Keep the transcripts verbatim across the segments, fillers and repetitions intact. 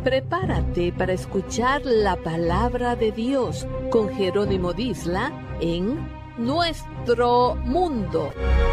Prepárate para escuchar la palabra de Dios con Jerónimo Disla en Nuestro Mundo.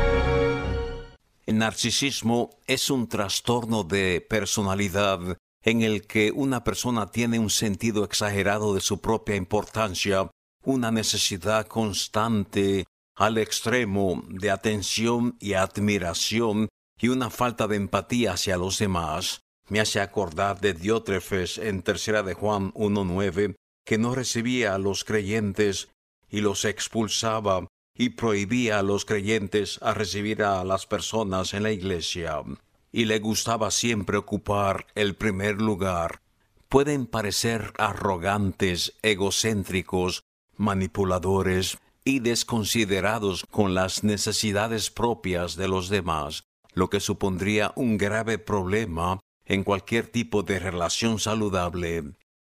El narcisismo es un trastorno de personalidad en el que una persona tiene un sentido exagerado de su propia importancia, una necesidad constante al extremo de atención y admiración y una falta de empatía hacia los demás. Me hace acordar de Diótrefes en Tercera de Juan uno nueve, que no recibía a los creyentes y los expulsaba y prohibía a los creyentes a recibir a las personas en la iglesia. Y le gustaba siempre ocupar el primer lugar. Pueden parecer arrogantes, egocéntricos, manipuladores y desconsiderados con las necesidades propias de los demás, lo que supondría un grave problema en cualquier tipo de relación saludable.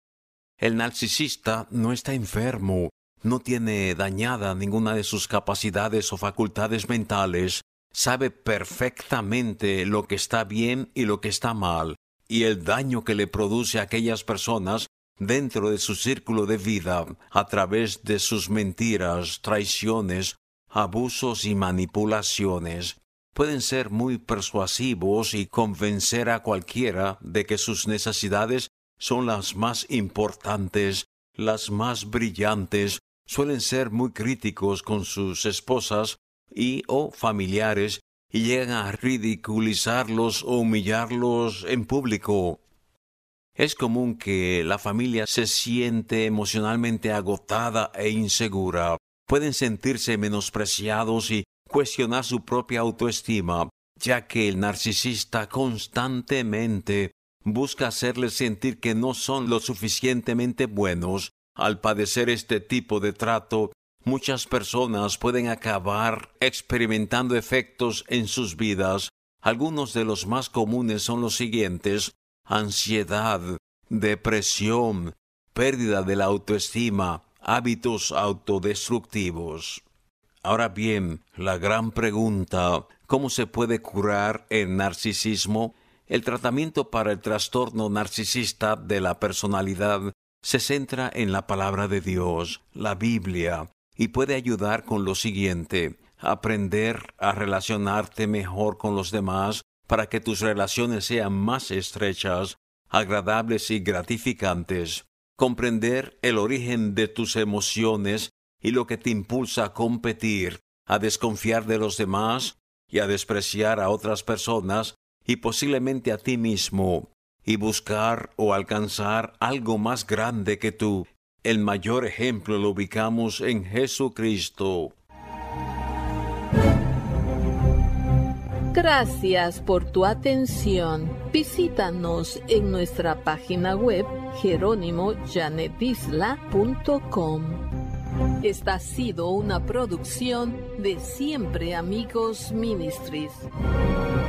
El narcisista no está enfermo, no tiene dañada ninguna de sus capacidades o facultades mentales, sabe perfectamente lo que está bien y lo que está mal, y el daño que le produce a aquellas personas dentro de su círculo de vida a través de sus mentiras, traiciones, abusos y manipulaciones. Pueden ser muy persuasivos y convencer a cualquiera de que sus necesidades son las más importantes, las más brillantes. Suelen ser muy críticos con sus esposas y o familiares y llegan a ridiculizarlos o humillarlos en público. Es común que la familia se siente emocionalmente agotada e insegura. Pueden sentirse menospreciados y cuestionar su propia autoestima, ya que el narcisista constantemente busca hacerles sentir que no son lo suficientemente buenos. Al padecer este tipo de trato, muchas personas pueden acabar experimentando efectos en sus vidas. Algunos de los más comunes son los siguientes: ansiedad, depresión, pérdida de la autoestima, hábitos autodestructivos. Ahora bien, la gran pregunta: ¿cómo se puede curar el narcisismo? El tratamiento para el trastorno narcisista de la personalidad se centra en la palabra de Dios, la Biblia, y puede ayudar con lo siguiente: aprender a relacionarte mejor con los demás para que tus relaciones sean más estrechas, agradables y gratificantes. Comprender el origen de tus emociones y lo que te impulsa a competir, a desconfiar de los demás y a despreciar a otras personas y posiblemente a ti mismo, y buscar o alcanzar algo más grande que tú. El mayor ejemplo lo ubicamos en Jesucristo. Gracias por tu atención. Visítanos en nuestra página web jerónimo janet disla punto com. Esta ha sido una producción de Siempre Amigos Ministries.